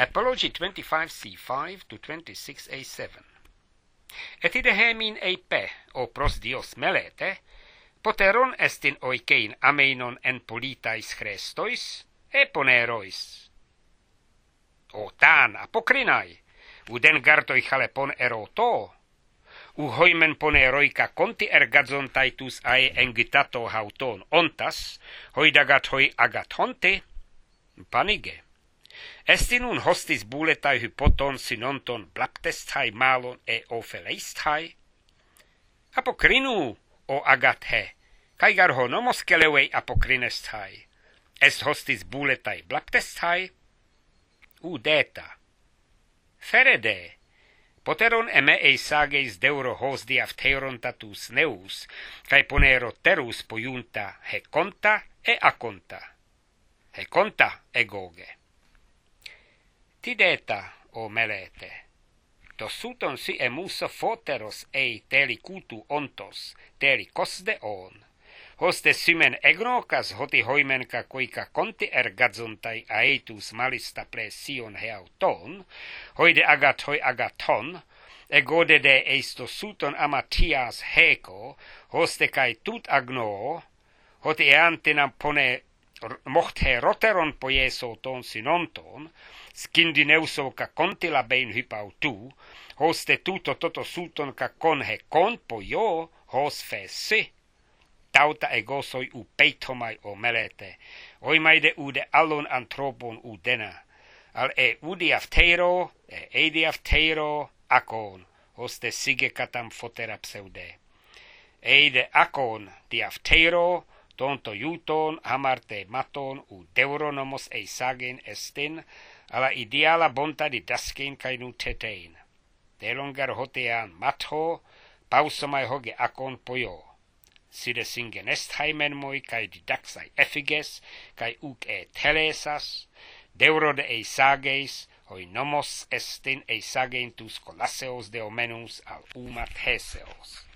Apology 25c5 to 26a7. Et ide hemin eipe, o pros Dios melete, poteron estin oikein ameinon en politais Christois, e ponerois. O tan apokrinai, uden gartoi chalepon eroto, u hoimen poneroika konti ergadzon taitus ae engitato hauton ontas, hoidagat hoi agat honte, panige. Estinun hostis buletai hypoton sinonton blaptestai malon e ofeleistai? Apokrinu, o agathe, kai garho nomos kelewei apokrinestai. Est hostis buletai blaptestai? Udeta. Ferede, poteron eme eisageis deuro hos diafteiron tatus neus, kai ponero terus pojunta heconta e aconta. Heconta egoge. Tideta, o melete, tosuton si emuso foteros ei teli kutu ontos, teli kosde on. Hoste symen egnokas hoti hoimenka koika konti ergadzontai aetus malista presion heauton, hoide agat hoi agaton, egode de eisto suton amatias heko, hoste kai tut agno, hoti eantinam pone mohthe roteron poieso ton sinonton, skindineuso ka kontila bein hypautu, hoste tuto toto suton ka konhe kon pojo, hos fesse. Tauta egosoi u peitomai o melete, oimaide ude allon antropon udena, al e udiafteiro, e ediafteiro, akon, hoste sige katam fotera pseude. Eide akon diafteiro, tonto juton, amarte maton, u deuteronomos eisagen estin, ala ideala bonta di daskein kainu tetein. Delongar hotean matho, pausomai hoge akon pojo. Side singen est haimen moi kai didaxai effiges, kai uc e telesas, deurode eisageis, hoi nomos estin eisagein tus colaseos de omenus al umat heseos.